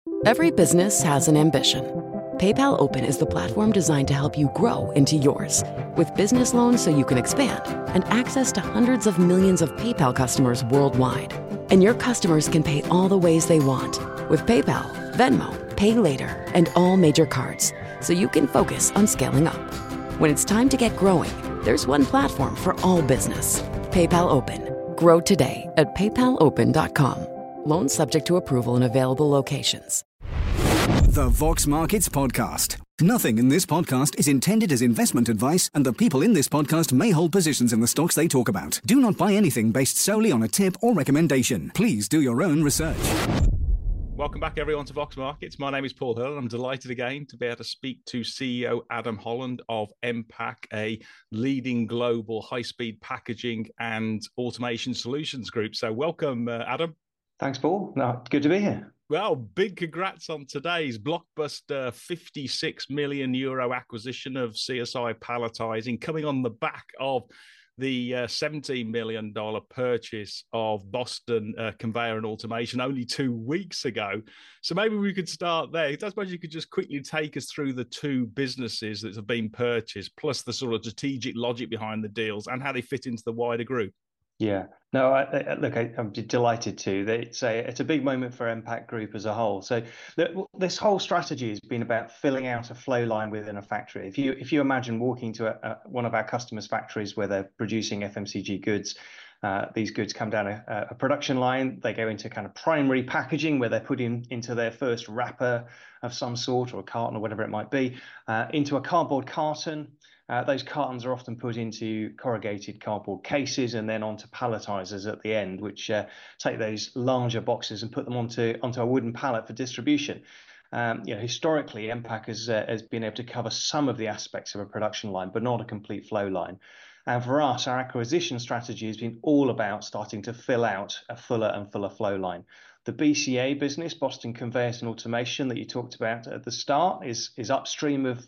Every business has an ambition. PayPal Open is the platform designed to help you grow into yours. With business loans so you can expand and access to hundreds of millions of PayPal customers worldwide. And your customers can pay all the ways they want with PayPal, Venmo, Pay Later, and all major cards, so you can focus on scaling up. When it's time to get growing, there's one platform for all business. PayPal Open. Grow today at paypalopen.com. Loans subject to approval in available locations. The Vox Markets Podcast. Nothing in this podcast is intended as investment advice, and the people in this podcast may hold positions in the stocks they talk about. Do not buy anything based solely on a tip or recommendation. Please do your own research. Welcome back, everyone, to Vox Markets. My name is Paul Hill, and I'm delighted again to be able to speak to CEO Adam Holland of Mpac, a leading global high-speed packaging and automation solutions group. So welcome, Adam. Thanks, Paul. No, good to be here. Well, big congrats on today's blockbuster 56 million euro acquisition of CSI Palletizing, coming on the back of the $17 million purchase of Boston Conveyor and Automation only 2 weeks ago. So maybe we could start there. I suppose you could just quickly take us through the two businesses that have been purchased, plus the sort of strategic logic behind the deals and how they fit into the wider group. Yeah, no, I'm delighted to. It's a big moment for Mpac Group as a whole. So this whole strategy has been about filling out a flow line within a factory. If you imagine walking to one of our customers' factories where they're producing FMCG goods, these goods come down a production line. They go into kind of primary packaging where they're put into their first wrapper of some sort, or a carton, or whatever it might be, into a cardboard carton. Those cartons are often put into corrugated cardboard cases and then onto palletizers at the end, which take those larger boxes and put them onto a wooden pallet for distribution. Historically, Mpac has been able to cover some of the aspects of a production line, but not a complete flow line. And for us, our acquisition strategy has been all about starting to fill out a fuller and fuller flow line. The BCA business, Boston Conveyors and Automation, that you talked about at the start, is upstream of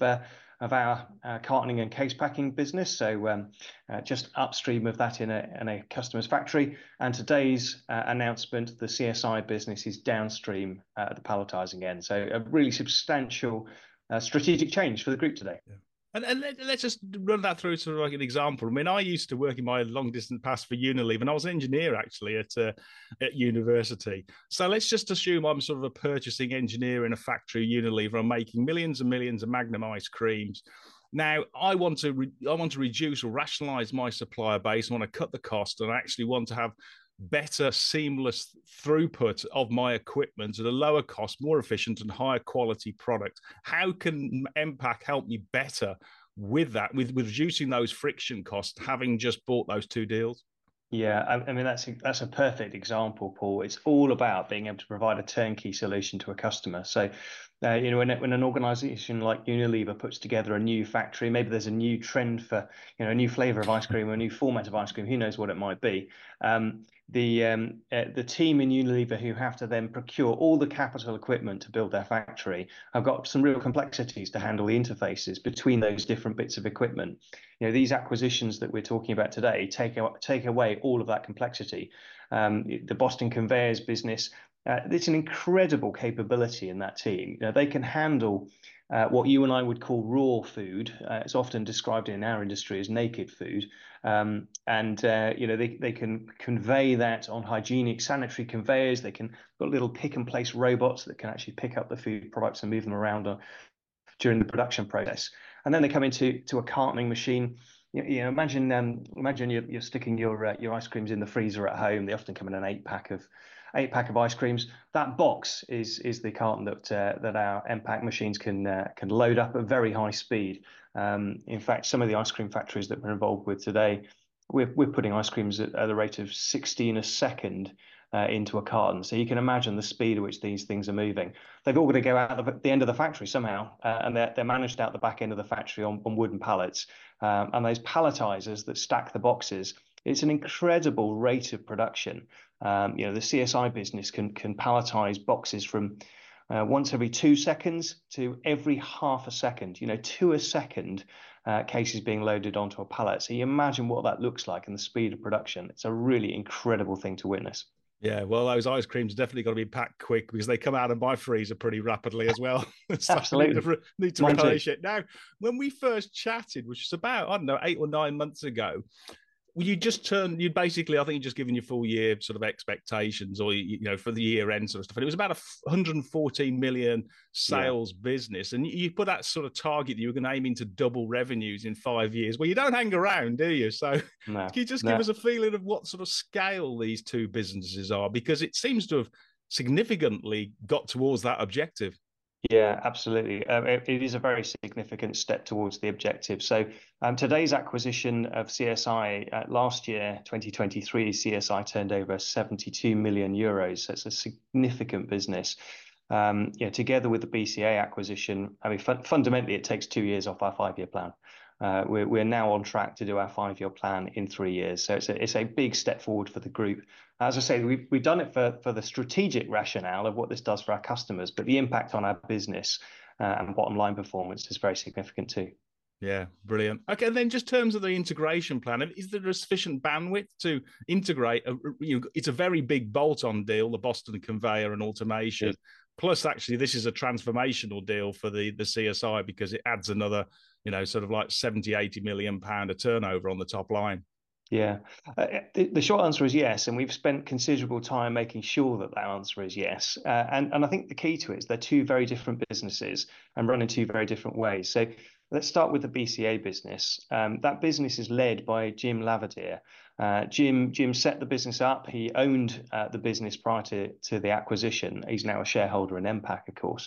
our cartoning and case packing business, so just upstream of that in a customer's factory. And today's announcement, the CSI business, is downstream at the palletizing end. So a really substantial strategic change for the group today. Yeah. And let's just run that through sort of like an example. I mean, I used to work in my long-distance past for Unilever, and I was an engineer actually at university. So let's just assume I'm sort of a purchasing engineer in a factory, Unilever. I'm making millions and millions of Magnum ice creams. Now, I want to reduce or rationalize my supplier base. I want to cut the cost, and I actually want to have better seamless throughput of my equipment at a lower cost, more efficient and higher quality product. How can Mpac help me better with that, with reducing those friction costs, having just bought those two deals? Yeah, I mean, that's a perfect example, Paul. It's all about being able to provide a turnkey solution to a customer. So, when an organization like Unilever puts together a new factory, maybe there's a new trend for, a new flavor of ice cream or a new format of ice cream, who knows what it might be. The team in Unilever who have to then procure all the capital equipment to build their factory have got some real complexities to handle the interfaces between those different bits of equipment. These acquisitions that we're talking about today take away all of that complexity. The Boston Conveyors business, it's an incredible capability in that team. They can handle what you and I would call raw food. It's often described in our industry as naked food. They can convey that on hygienic sanitary conveyors. They can got little pick and place robots that can actually pick up the food products and move them around during the production process. And then they come into a cartoning machine. Imagine you're sticking your ice creams in the freezer at home. They often come in an eight pack of ice creams. That box is the carton that our Mpac machines can load up at very high speed. In fact, some of the ice cream factories that we're involved with today, we're putting ice creams at the rate of 16 a second into a carton. So you can imagine the speed at which these things are moving. They've all got to go out of the end of the factory somehow, and they're managed out the back end of the factory on wooden pallets. And those palletizers that stack the boxes, it's an incredible rate of production. The CSI business can palletize boxes from once every 2 seconds to every half a second. 2 a second cases being loaded onto a pallet. So you imagine what that looks like and the speed of production. It's a really incredible thing to witness. Yeah, well, those ice creams definitely got to be packed quick because they come out of my freezer pretty rapidly as well. So Absolutely. I need to Mine too. relish it. Now, when we first chatted, which is about, I don't know, 8 or 9 months ago, you'd basically, I think you'd just given your full year sort of expectations or, for the year end sort of stuff. And it was about a 114 million Yeah. sales business. And you put that sort of target that you were going to aim to double revenues in 5 years. Well, you don't hang around, do you? So can No, you just give no. us a feeling of what sort of scale these two businesses are? Because it seems to have significantly got towards that objective. Yeah, absolutely. It is a very significant step towards the objective. So today's acquisition of CSI last year, 2023, CSI turned over 72 million euros. So it's a significant business. Together with the BCA acquisition, I mean, fundamentally, it takes 2 years off our 5-year plan. We're now on track to do our 5-year plan in 3 years. So it's a big step forward for the group. As I say, we've done it for the strategic rationale of what this does for our customers, but the impact on our business and bottom line performance is very significant too. Yeah, brilliant. Okay, and then just terms of the integration plan, is there a sufficient bandwidth to integrate? It's a very big bolt-on deal, the Boston Conveyor and Automation. Plus, actually, this is a transformational deal for the CSI because it adds another, sort of like 70, 80 million pound of turnover on the top line. Yeah, the short answer is yes, and we've spent considerable time making sure that that answer is yes. And I think the key to it is they're two very different businesses and run in two very different ways. So let's start with the BCA business. That business is led by Jim Lavadier. Jim set the business up. He owned the business prior to the acquisition. He's now a shareholder in MPAC, of course.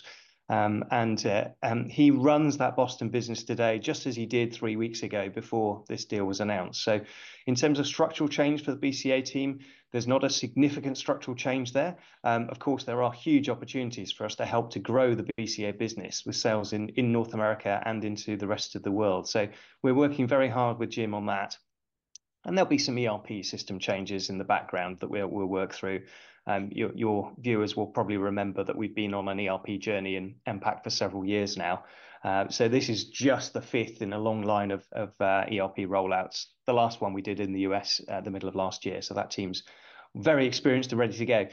And he runs that Boston business today, just as he did 3 weeks ago before this deal was announced. So in terms of structural change for the BCA team, there's not a significant structural change there. Of course, there are huge opportunities for us to help to grow the BCA business with sales in North America and into the rest of the world. So we're working very hard with Jim on that. And there'll be some ERP system changes in the background that we'll work through. Your viewers will probably remember that we've been on an ERP journey in MPAC for several years now. So this is just the fifth in a long line of ERP rollouts. The last one we did in the US at the middle of last year. So that team's very experienced and ready to go.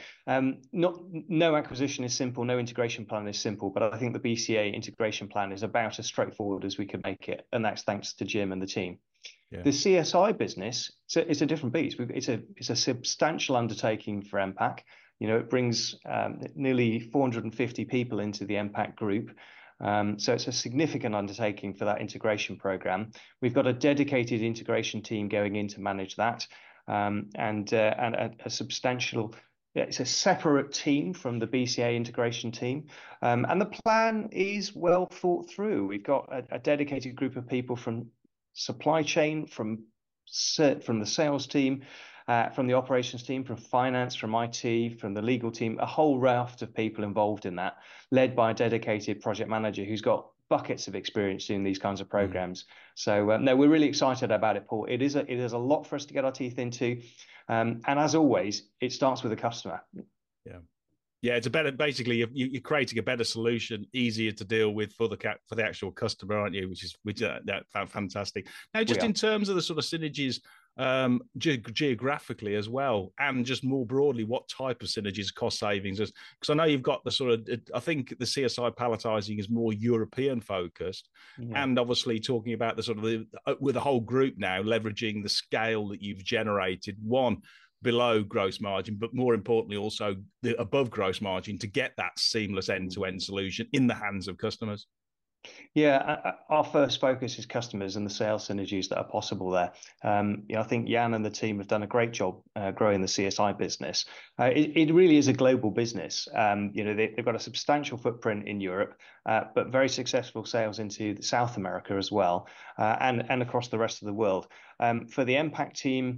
No acquisition is simple, no integration plan is simple, but I think the BCA integration plan is about as straightforward as we can make it. And that's thanks to Jim and the team. Yeah. The CSI business, it's a different beast. It's a substantial undertaking for MPAC. It brings nearly 450 people into the MPAC group. So it's a significant undertaking for that integration program. We've got a dedicated integration team going in to manage that, and a substantial. It's a separate team from the BCA integration team, and the plan is well thought through. We've got a dedicated group of people from supply chain, from the sales team, from the operations team, from finance, from IT, from the legal team, a whole raft of people involved in that, led by a dedicated project manager who's got buckets of experience doing these kinds of programs. So no, we're really excited about it, Paul. It is a lot for us to get our teeth into, and as always, it starts with the customer. Yeah, it's a better. Basically, you're creating a better solution, easier to deal with for the actual customer, aren't you? Which is fantastic. Now, just in terms of the sort of synergies geographically as well, and just more broadly, what type of synergies, cost savings? Because I know you've got the sort of. I think the CSI palletizing is more European focused, and obviously talking about the sort of with the whole group now leveraging the scale that you've generated. One, below gross margin, but more importantly, also the above gross margin to get that seamless end-to-end solution in the hands of customers. Yeah, our first focus is customers and the sales synergies that are possible there. I think Jan and the team have done a great job growing the CSI business. It really is a global business. They've got a substantial footprint in Europe, but very successful sales into South America as well, and across the rest of the world. For the MPAC team,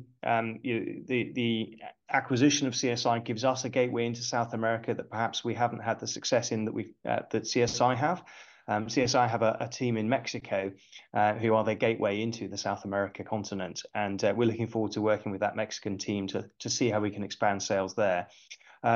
the acquisition of CSI gives us a gateway into South America that perhaps we haven't had the success in that CSI have. CSI have a team in Mexico who are their gateway into the South America continent. And we're looking forward to working with that Mexican team to see how we can expand sales there.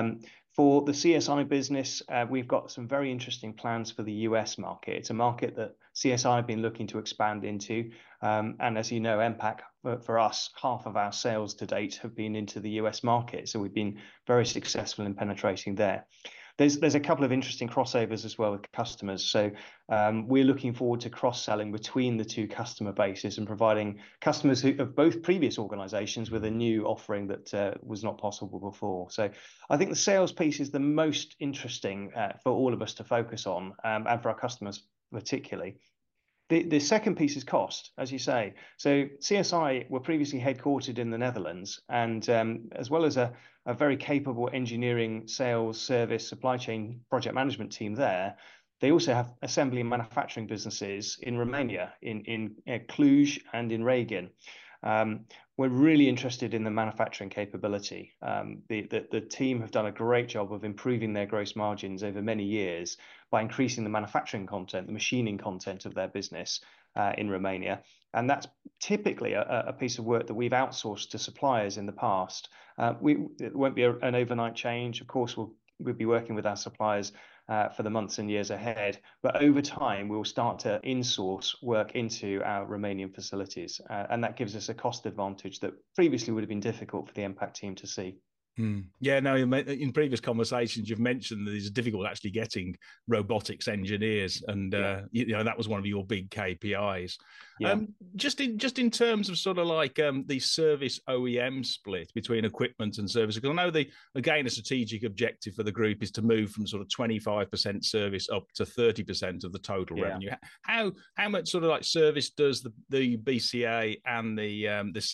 For the CSI business, we've got some very interesting plans for the US market. It's a market that CSI have been looking to expand into. And as you know, MPAC, for us, half of our sales to date have been into the US market. So we've been very successful in penetrating there. There's a couple of interesting crossovers as well with customers. So we're looking forward to cross-selling between the two customer bases and providing customers of both previous organizations with a new offering that was not possible before. So I think the sales piece is the most interesting for all of us to focus on, and for our customers particularly. The second piece is cost, as you say. So CSI were previously headquartered in the Netherlands, and as well as a very capable engineering, sales, service, supply chain, project management team there, they also have assembly and manufacturing businesses in Romania, in Cluj and in Reagan. We're really interested in the manufacturing capability. The team have done a great job of improving their gross margins over many years by increasing the manufacturing content, the machining content of their business in Romania. And that's typically a piece of work that we've outsourced to suppliers in the past. It won't be an overnight change. Of course, we'll be working with our suppliers for the months and years ahead. But over time, we'll start to insource work into our Romanian facilities. And that gives us a cost advantage that previously would have been difficult for the MPAC team to see. Yeah, no, in previous conversations, you've mentioned that it's difficult actually getting robotics engineers, and that was one of your big KPIs. Yeah. Just in terms of sort of like the service OEM split between equipment and service, because I know a strategic objective for the group is to move from sort of 25% service up to 30% of the total revenue. How much sort of like service does the BCA and the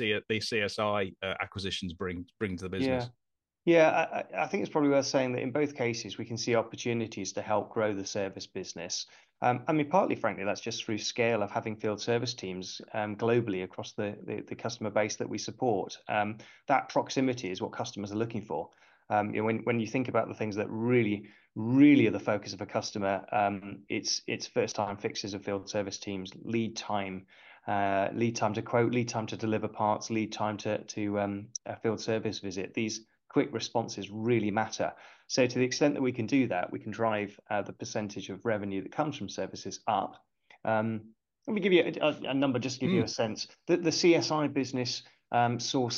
CSI acquisitions bring to the business? Yeah, I think it's probably worth saying that in both cases, we can see opportunities to help grow the service business. I mean, partly, frankly, that's just through scale of having field service teams globally across the customer base that we support. That proximity is what customers are looking for. When you think about the things that really are the focus of a customer, it's first-time fixes of field service teams, lead time to quote, lead time to deliver parts, lead time to a field service visit. These quick responses really matter. So to the extent that we can do that, we can drive the percentage of revenue that comes from services up. Let me give you a number, just to give you a sense. The CSI business saw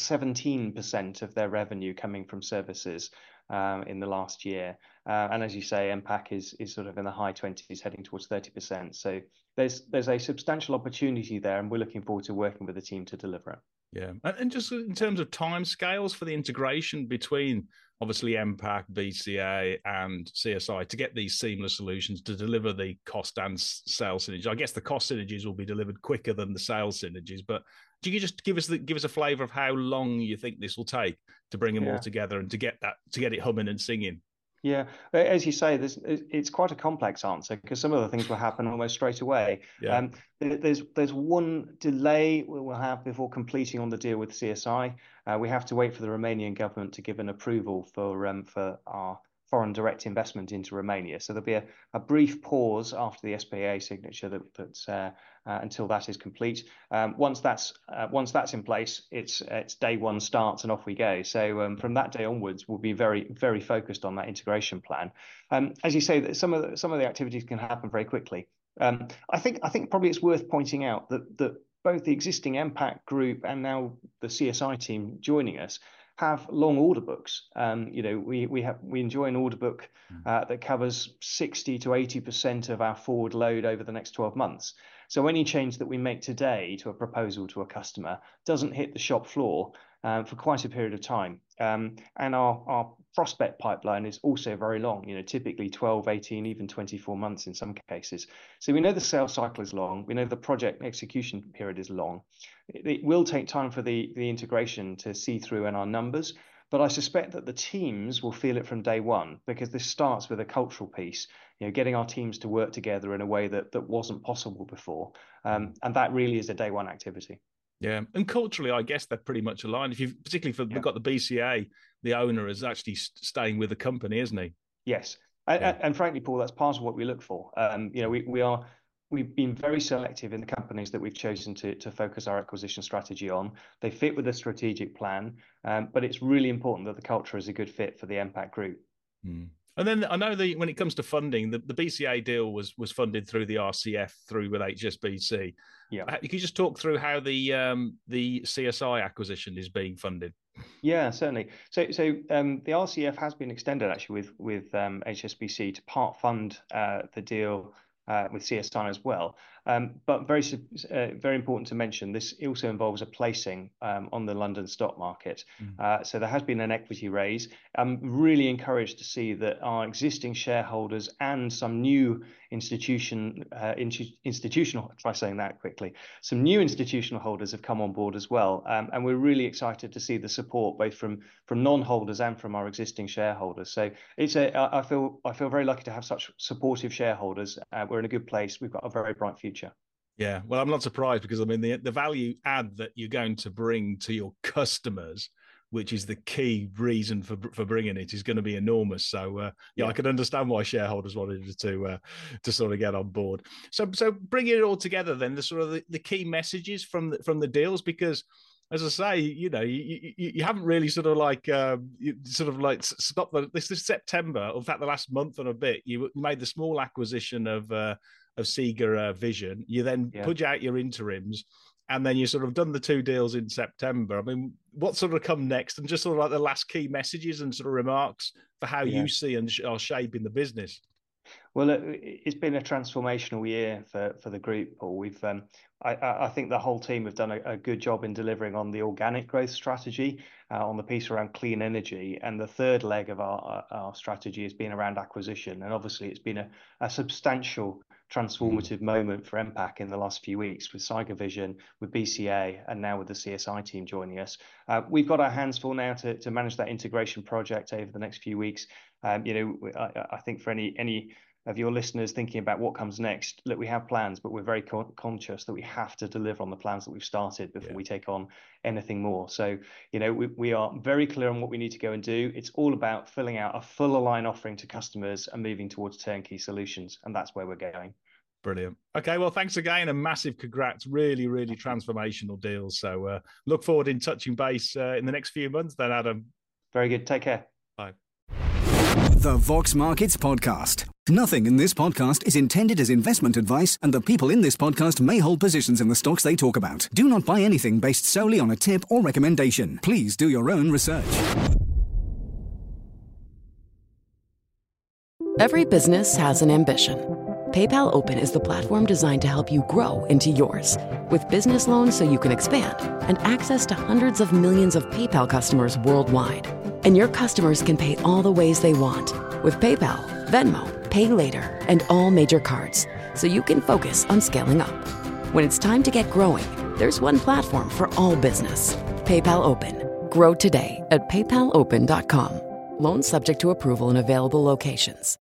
17% of their revenue coming from services in the last year. And as you say, MPAC is sort of in the high 20s, heading towards 30%. So there's a substantial opportunity there, and we're looking forward to working with the team to deliver it. Yeah, and just in terms of timescales for the integration between obviously MPAC, BCA, and CSI to get these seamless solutions to deliver the cost and sales synergies. I guess the cost synergies will be delivered quicker than the sales synergies, but do you just give us a flavour of how long you think this will take to bring them all together and to get it humming and singing? Yeah, as you say, it's quite a complex answer because some of the things will happen almost straight away. Yeah. There's one delay we'll have before completing on the deal with CSI. We have to wait for the Romanian government to give an approval for our foreign direct investment into Romania. So there'll be a brief pause after the SPA signature until that is complete. Once that's in place, it's day one starts and off we go. So from that day onwards, we'll be very, very focused on that integration plan. As you say, that some of the activities can happen very quickly. I think probably it's worth pointing out that both the existing MPAC group and now the CSI team joining us have long order books. We enjoy an order book that covers 60 to 80% of our forward load over the next 12 months. So any change that we make today to a proposal to a customer doesn't hit the shop floor for quite a period of time. And our prospect pipeline is also very long, typically 12, 18, even 24 months in some cases. So we know the sales cycle is long. We know the project execution period is long. It will take time for the integration to see through in our numbers, but I suspect that the teams will feel it from day one because this starts with a cultural piece, getting our teams to work together in a way that wasn't possible before. And that really is a day one activity. Yeah, and culturally, I guess they're pretty much aligned. We've got the BCA, the owner is actually staying with the company, isn't he? Yes, and frankly, Paul, that's part of what we look for. We've been very selective in the companies that we've chosen to focus our acquisition strategy on. They fit with the strategic plan, but it's really important that the culture is a good fit for the MPAC group. Mm. And then I know when it comes to funding, the BCA deal was funded through the RCF through with HSBC. Yeah. You could just talk through how the CSI acquisition is being funded. Yeah, certainly. So the RCF has been extended actually with HSBC to part fund the deal with CSI as well. But very important to mention, this also involves a placing on the London stock market. So there has been an equity raise. I'm really encouraged to see that our existing shareholders and some new institutional, try saying that quickly, some new institutional holders have come on board as well. And we're really excited to see the support both from non-holders and from our existing shareholders. So I feel very lucky to have such supportive shareholders. We're in a good place. We've got a very bright future. Yeah, well, I'm not surprised because I mean the value add that you're going to bring to your customers, which is the key reason for bringing it, is going to be enormous. So yeah, I can understand why shareholders wanted to sort of get on board. So bringing it all together, then the sort of the key messages from the deals, because as I say, you know, you haven't really sort of like stopped this September. In fact, the last month and a bit, you made the small acquisition of Sega Vision. You then put out your interims, and then you sort of done the two deals in September. I mean, what sort of come next, and just sort of like the last key messages and sort of remarks for how you see and are shaping the business? Well, it's been a transformational year for the group, Paul. We've I think the whole team have done a good job in delivering on the organic growth strategy, on the piece around clean energy, and the third leg of our strategy has been around acquisition. And obviously, it's been a substantial transformative moment for MPAC in the last few weeks with Sega Vision, with BCA, and now with the CSI team joining us. We've got our hands full now to manage that integration project over the next few weeks. You know, I think for any of your listeners thinking about what comes next, look, we have plans, but we're very conscious that we have to deliver on the plans that we've started before we take on anything more. So, you know, we are very clear on what we need to go and do. It's all about filling out a full align offering to customers and moving towards turnkey solutions. And that's where we're going. Brilliant. Okay, well, thanks again, and massive congrats. Really, really transformational deals. So look forward in touching base in the next few months then, Adam. Very good. Take care. Bye. The Vox Markets Podcast. Nothing in this podcast is intended as investment advice, and the people in this podcast may hold positions in the stocks they talk about. Do not buy anything based solely on a tip or recommendation. Please do your own research. Every business has an ambition. PayPal Open is the platform designed to help you grow into yours. With business loans so you can expand, and access to hundreds of millions of PayPal customers worldwide. And your customers can pay all the ways they want. With PayPal, Venmo, Pay Later, and all major cards. So you can focus on scaling up. When it's time to get growing, there's one platform for all business. PayPal Open. Grow today at paypalopen.com. Loans subject to approval in available locations.